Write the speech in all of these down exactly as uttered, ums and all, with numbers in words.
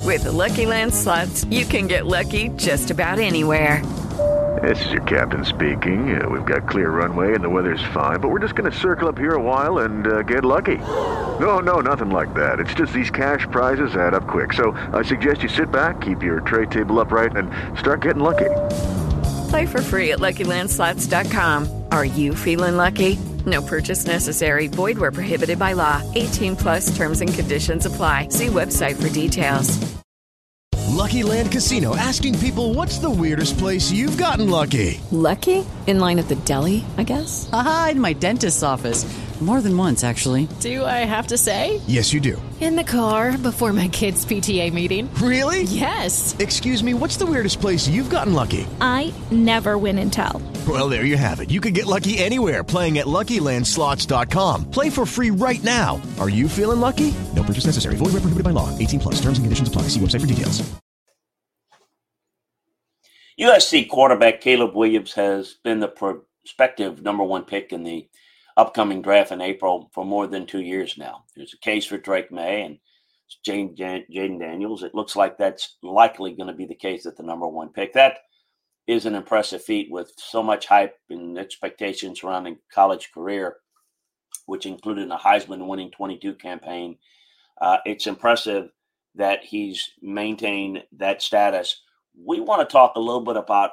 With the Lucky Land Slots, you can get lucky just about anywhere. This is your captain speaking. Uh, we've got clear runway and the weather's fine, but we're just going to circle up here a while and uh, get lucky. No, no, nothing like that. It's just these cash prizes add up quick. So I suggest you sit back, keep your tray table upright, and start getting lucky. Play for free at Lucky Land Slots dot com. Are you feeling lucky? No purchase necessary. Void where prohibited by law. eighteen plus terms and conditions apply. See website for details. Lucky Land Casino, asking people, what's the weirdest place you've gotten lucky? Lucky? In line at the deli, I guess? Aha, in my dentist's office. More than once, actually. Do I have to say? Yes, you do. In the car before my kids' P T A meeting. Really? Yes. Excuse me, what's the weirdest place you've gotten lucky? I never win and tell. Well, there you have it. You can get lucky anywhere, playing at Lucky Land Slots dot com. Play for free right now. Are you feeling lucky? No purchase necessary. Void where prohibited by law. eighteen plus. Terms and conditions apply. See website for details. U S C quarterback Caleb Williams has been the prospective number one pick in the upcoming draft in April for more than two years now. There's a case for Drake May and Jaden Daniels. It looks like that's likely going to be the case at the number one pick. That is an impressive feat with so much hype and expectations surrounding college career, which included a Heisman-winning twenty-two campaign. Uh, it's impressive that he's maintained that status. We want to talk a little bit about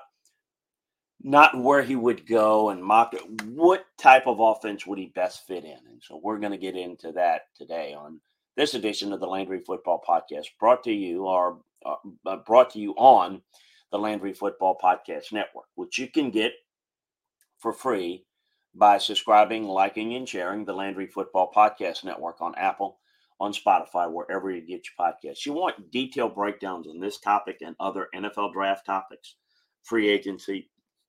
not where he would go and mock it. What type of offense would he best fit in? And so we're going to get into that today on this edition of the Landry Football Podcast, brought to you or uh, brought to you on the Landry Football Podcast Network, which you can get for free by subscribing, liking, and sharing the Landry Football Podcast Network on Apple, on Spotify, wherever you get your podcasts. You want detailed breakdowns on this topic and other N F L draft topics, free agency,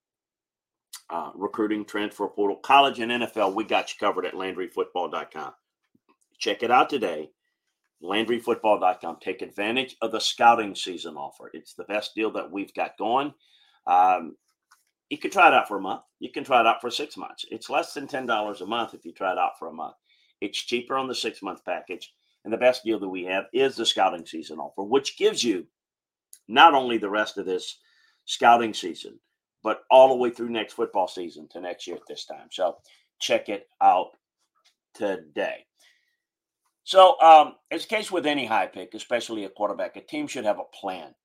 uh, recruiting, transfer portal, college, and N F L. We got you covered at Landry Football dot com. Check it out today, Landry Football dot com. Take advantage of the scouting season offer. It's the best deal that we've got going. Um, you can try it out for a month. You can try it out for six months. It's less than ten dollars a month if you try it out for a month. It's cheaper on the six-month package. And the best deal that we have is the scouting season offer, which gives you not only the rest of this scouting season, but all the way through next football season to next year at this time. So check it out today. So um, as the case with any high pick, especially a quarterback, a team should have a plan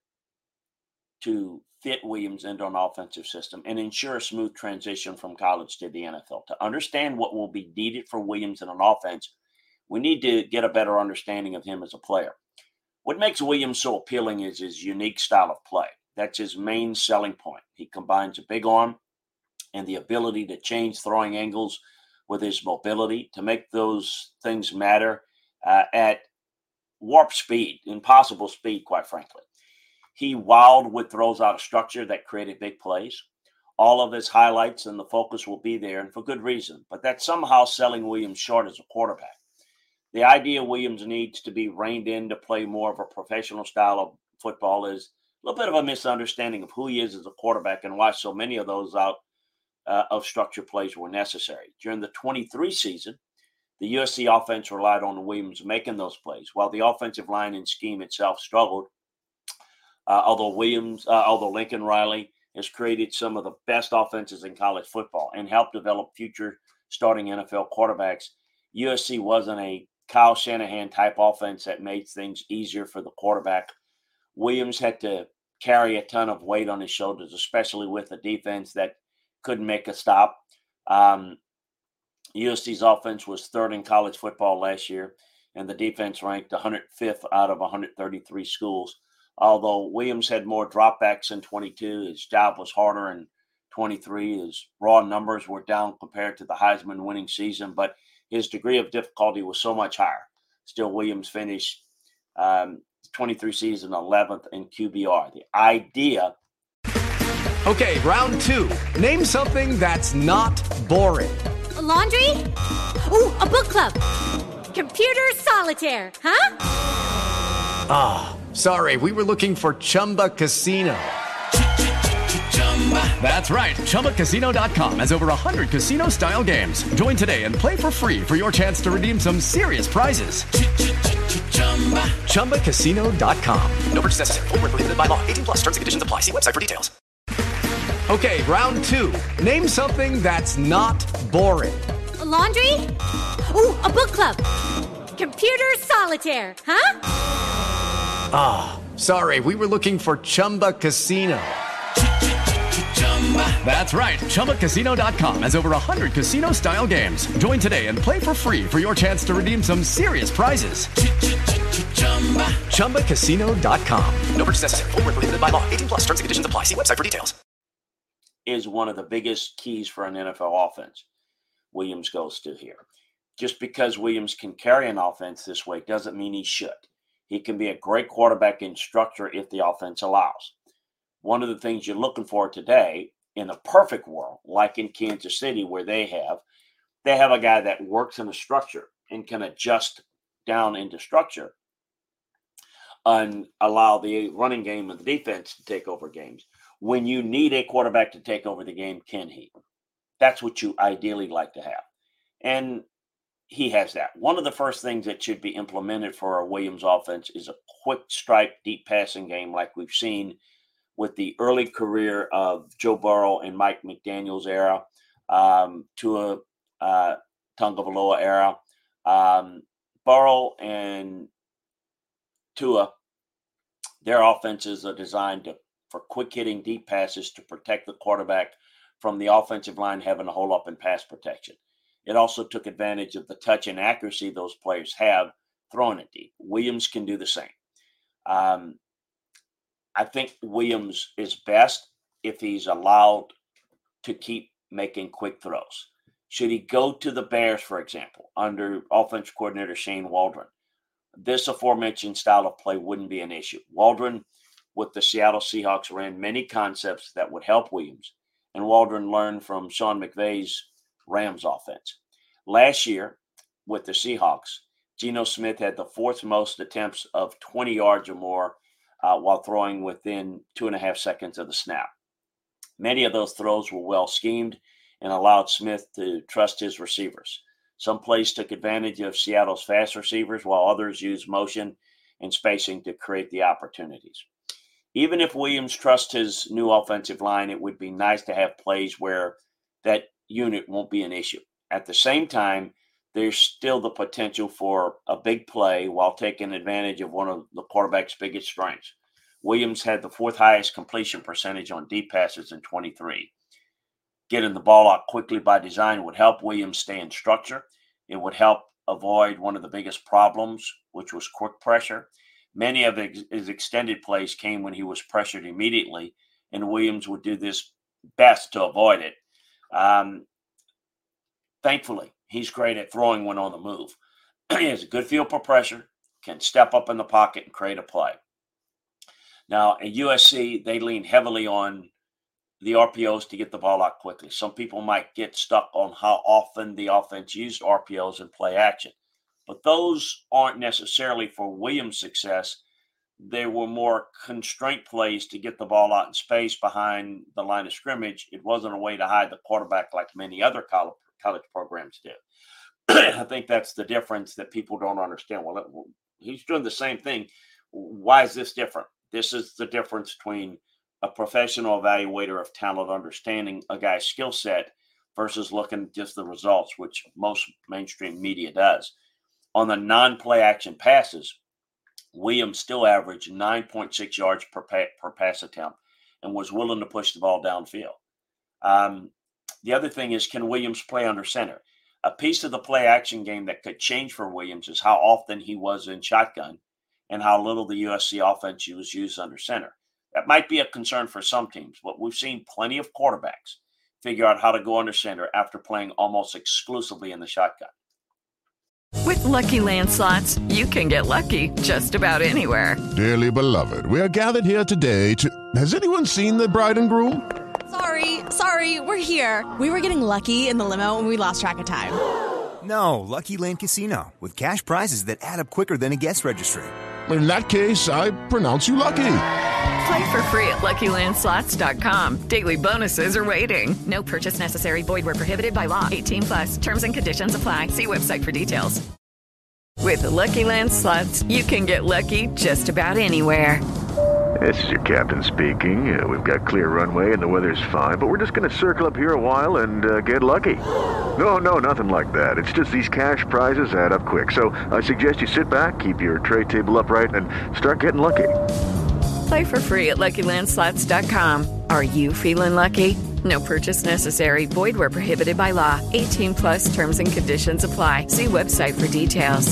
to fit Williams into an offensive system and ensure a smooth transition from college to the N F L. To understand what will be needed for Williams in an offense, we need to get a better understanding of him as a player. What makes Williams so appealing is his unique style of play. That's his main selling point. He combines a big arm and the ability to change throwing angles with his mobility to make those things matter uh, at warp speed, impossible speed, quite frankly. He wowed with throws out of structure that created big plays. All of his highlights and the focus will be there, and for good reason. But that's somehow selling Williams short as a quarterback. The idea Williams needs to be reined in to play more of a professional style of football is a little bit of a misunderstanding of who he is as a quarterback and why so many of those out uh, of structure plays were necessary. During the twenty-three season, the U S C offense relied on Williams making those plays, while the offensive line and scheme itself struggled. Uh, although Williams, uh, although Lincoln Riley has created some of the best offenses in college football and helped develop future starting N F L quarterbacks, U S C wasn't a Kyle Shanahan type offense that made things easier for the quarterback. Williams had to carry a ton of weight on his shoulders, especially with a defense that couldn't make a stop. Um, U S C's offense was third in college football last year, and the defense ranked one hundred fifth out of one hundred thirty-three schools. Although Williams had more dropbacks in twenty-two, his job was harder in twenty-three. His raw numbers were down compared to the Heisman winning season, but his degree of difficulty was so much higher. Still, Williams finished um, twenty-three season eleventh in Q B R. The idea. Okay, round two. Name something that's not boring. A laundry? Ooh, a book club. Computer solitaire, huh? Ah, oh, sorry. We were looking for Chumba Casino. That's right. Chumba Casino dot com has over one hundred casino-style games. Join today and play for free for your chance to redeem some serious prizes. chumba casino dot com. No purchase necessary. Void where prohibited by law. eighteen plus terms and conditions apply. See website for details. Okay, round two. Name something that's not boring. A laundry? Ooh, a book club. Computer solitaire, huh? Ah, oh, sorry. We were looking for Chumba Casino. That's right. chumba casino dot com has over one hundred casino-style games. Join today and play for free for your chance to redeem some serious prizes. chumba casino dot com. No purchase necessary. Void where prohibited by law. eighteen plus terms and conditions apply. See website for details. Is one of the biggest keys for an N F L offense. Williams goes to here. Just because Williams can carry an offense this way doesn't mean he should. He can be a great quarterback instructor if the offense allows. One of the things you're looking for today in a perfect world, like in Kansas City, where they have, they have a guy that works in a structure and can adjust down into structure and allow the running game and the defense to take over games. When you need a quarterback to take over the game, can he? That's what you ideally like to have. And he has that. One of the first things that should be implemented for a Williams offense is a quick stripe, deep passing game like we've seen with the early career of Joe Burrow and Mike McDaniel's era, um, to a uh, Tagovailoa era. Um, Burrow and Tua, their offenses are designed to, for quick hitting deep passes to protect the quarterback from the offensive line having to hold up in pass protection. It also took advantage of the touch and accuracy those players have throwing it deep. Williams can do the same. Um, I think Williams is best if he's allowed to keep making quick throws. Should he go to the Bears, for example, under offensive coordinator Shane Waldron, this aforementioned style of play wouldn't be an issue. Waldron, with the Seattle Seahawks, ran many concepts that would help Williams, and Waldron learned from Sean McVay's Rams offense. Last year, with the Seahawks, Geno Smith had the fourth most attempts of twenty yards or more uh, while throwing within two and a half seconds of the snap. Many of those throws were well schemed and allowed Smith to trust his receivers. Some plays took advantage of Seattle's fast receivers, while others used motion and spacing to create the opportunities. Even if Williams trusts his new offensive line, it would be nice to have plays where that unit won't be an issue. At the same time, there's still the potential for a big play while taking advantage of one of the quarterback's biggest strengths. Williams had the fourth highest completion percentage on deep passes in twenty-three. Getting the ball out quickly by design would help Williams stay in structure. It would help avoid one of the biggest problems, which was quick pressure. Many of his extended plays came when he was pressured immediately, and Williams would do this best to avoid it. Um, thankfully, he's great at throwing when on the move. He has a good feel for pressure, can step up in the pocket and create a play. Now, at U S C, they lean heavily on the R P Os to get the ball out quickly. Some people might get stuck on how often the offense used R P Os in play action, but those aren't necessarily for Williams' success. They were more constraint plays to get the ball out in space behind the line of scrimmage. It wasn't a way to hide the quarterback like many other college, college programs do. I think that's the difference that people don't understand. Well, he's doing the same thing. Why is this different? This is the difference between a professional evaluator of talent understanding a guy's skill set versus looking at just the results, which most mainstream media does. On the non-play action passes, Williams still averaged nine point six yards per, pa- per pass attempt and was willing to push the ball downfield. Um, the other thing is, can Williams play under center? A piece of the play action game that could change for Williams is how often he was in shotgun and how little the U S C offense was used under center. That might be a concern for some teams, but we've seen plenty of quarterbacks figure out how to go under center after playing almost exclusively in the shotgun. With Lucky Land Slots, you can get lucky just about anywhere. Dearly beloved, we are gathered here today to... Has anyone seen the bride and groom? Sorry, sorry, we're here. We were getting lucky in the limo and we lost track of time. No, Lucky Land Casino, with cash prizes that add up quicker than a guest registry. In that case, I pronounce you lucky. Play for free at Lucky Land Slots dot com. Daily bonuses are waiting. No purchase necessary. Void where prohibited by law. eighteen plus. Terms and conditions apply. See website for details. With the Lucky Land Slots, you can get lucky just about anywhere. This is your captain speaking. Uh, we've got clear runway and the weather's fine, but we're just going to circle up here a while and uh, get lucky. No, no, nothing like that. It's just these cash prizes add up quick. So I suggest you sit back, keep your tray table upright, and start getting lucky. Play for free at Lucky Land Slots dot com. Are you feeling lucky? No purchase necessary. Void where prohibited by law. eighteen plus terms and conditions apply. See website for details.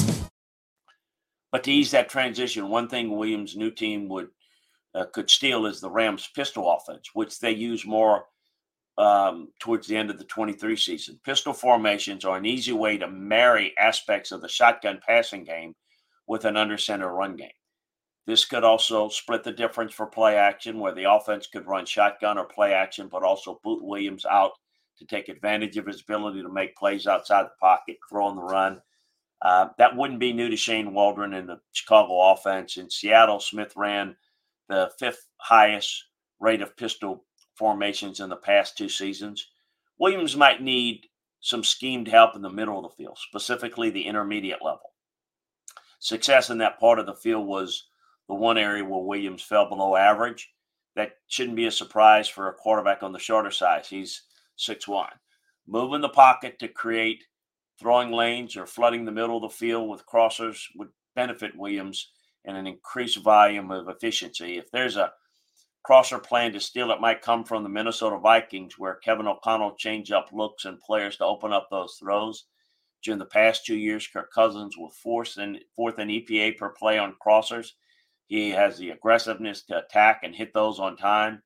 But to ease that transition, one thing Williams' new team would uh, could steal is the Rams' pistol offense, which they use more um, towards the end of the twenty-three season. Pistol formations are an easy way to marry aspects of the shotgun passing game with an under-center run game. This could also split the difference for play action, where the offense could run shotgun or play action, but also boot Williams out to take advantage of his ability to make plays outside the pocket, throw on the run. Uh, that wouldn't be new to Shane Waldron in the Chicago offense. In Seattle, Smith ran the fifth highest rate of pistol formations in the past two seasons. Williams might need some schemed help in the middle of the field, specifically the intermediate level. Success in that part of the field was the one area where Williams fell below average. That shouldn't be a surprise for a quarterback on the shorter side. He's six one. Moving the pocket to create throwing lanes or flooding the middle of the field with crossers would benefit Williams in an increased volume of efficiency. If there's a crosser plan to steal, it might come from the Minnesota Vikings, where Kevin O'Connell changed up looks and players to open up those throws. During the past two years, Kirk Cousins was fourth in, fourth in E P A per play on crossers. He has the aggressiveness to attack and hit those on time.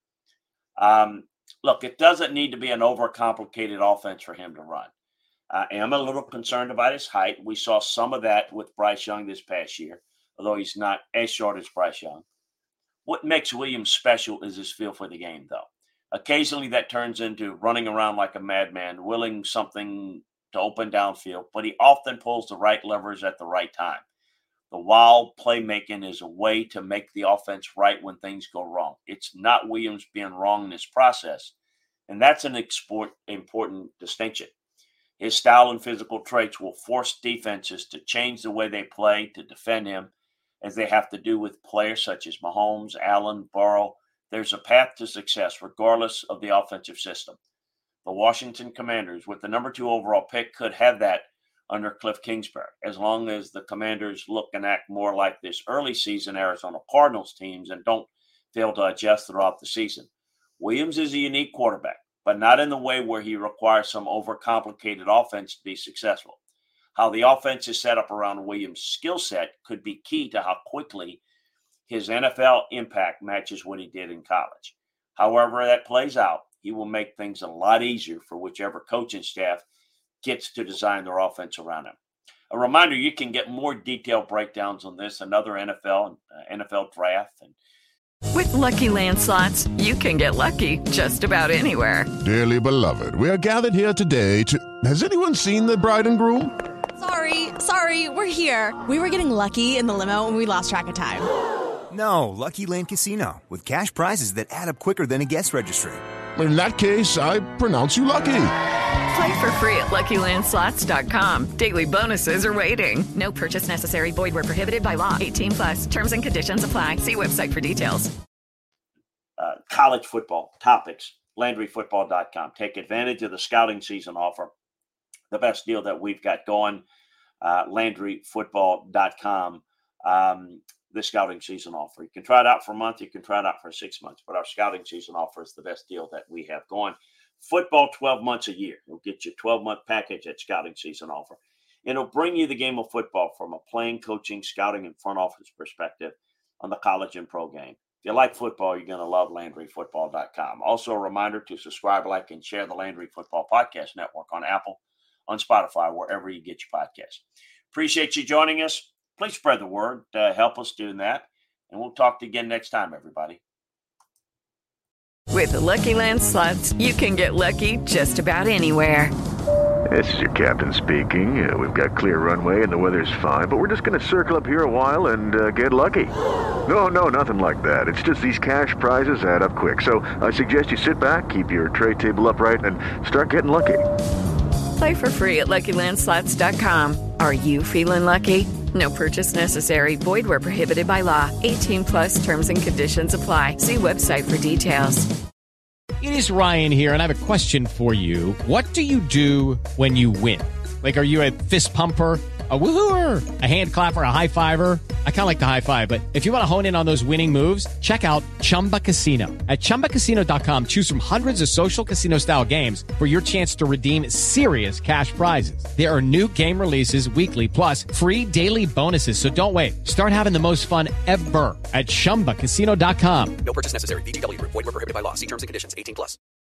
Um, look, it doesn't need to be an overcomplicated offense for him to run. I am a little concerned about his height. We saw some of that with Bryce Young this past year, although he's not as short as Bryce Young. What makes Williams special is his feel for the game, though. Occasionally that turns into running around like a madman, willing something to open downfield, but he often pulls the right levers at the right time. The wild playmaking is a way to make the offense right when things go wrong. It's not Williams being wrong in this process, and that's an export, important distinction. His style and physical traits will force defenses to change the way they play to defend him, as they have to do with players such as Mahomes, Allen, Burrow. There's a path to success regardless of the offensive system. The Washington Commanders, with the number two overall pick, could have that under Cliff Kingsbury, as long as the Commanders look and act more like this early season Arizona Cardinals teams and don't fail to adjust throughout the season. Williams is a unique quarterback, but not in the way where he requires some overcomplicated offense to be successful. How the offense is set up around Williams' skill set could be key to how quickly his N F L impact matches what he did in college. However that plays out, he will make things a lot easier for whichever coaching staff gets to design their offense around him. A reminder, you can get more detailed breakdowns on this and other N F L and uh, N F L draft. And with Lucky Land Slots, you can get lucky just about anywhere. Dearly beloved, we are gathered here today to... Has anyone seen the bride and groom? Sorry, sorry, we're here. We were getting lucky in the limo and we lost track of time. No, Lucky Land Casino, with cash prizes that add up quicker than a guest registry. In that case, I pronounce you lucky. Play for free at Lucky Land Slots dot com. Daily bonuses are waiting. No purchase necessary. Void where prohibited by law. eighteen plus. Terms and conditions apply. See website for details. Uh, college football topics, Landry Football dot com. Take advantage of the scouting season offer. The best deal that we've got going, uh, Landry Football dot com. Um, the scouting season offer. You can try it out for a month. You can try it out for six months. But our scouting season offer is the best deal that we have going. Football twelve months a year. It'll get you a twelve-month package at scouting season offer. And it'll bring you the game of football from a playing, coaching, scouting, and front office perspective on the college and pro game. If you like football, you're going to love Landry Football dot com. Also, a reminder to subscribe, like, and share the Landry Football Podcast Network on Apple, on Spotify, wherever you get your podcasts. Appreciate you joining us. Please spread the word. Uh, help us doing that. And we'll talk to you again next time, everybody. With the Lucky Land Slots, you can get lucky just about anywhere. This is your captain speaking. Uh, we've got clear runway and the weather's fine, but we're just going to circle up here a while and uh, get lucky. No, no, nothing like that. It's just these cash prizes add up quick. So I suggest you sit back, keep your tray table upright, and start getting lucky. Play for free at Lucky Land Slots dot com. Are you feeling lucky? No purchase necessary. Void where prohibited by law. eighteen plus terms and conditions apply. See website for details. It is Ryan here, and I have a question for you. What do you do when you win? Like, are you a fist pumper, a woohooer, a hand clapper, a high fiver? I kind of like the high five, but if you want to hone in on those winning moves, check out Chumba Casino. At chumba casino dot com, choose from hundreds of social casino style games for your chance to redeem serious cash prizes. There are new game releases weekly, plus free daily bonuses. So don't wait. Start having the most fun ever at chumba casino dot com. No purchase necessary. V G W. Void where prohibited by law. See terms and conditions. eighteen plus.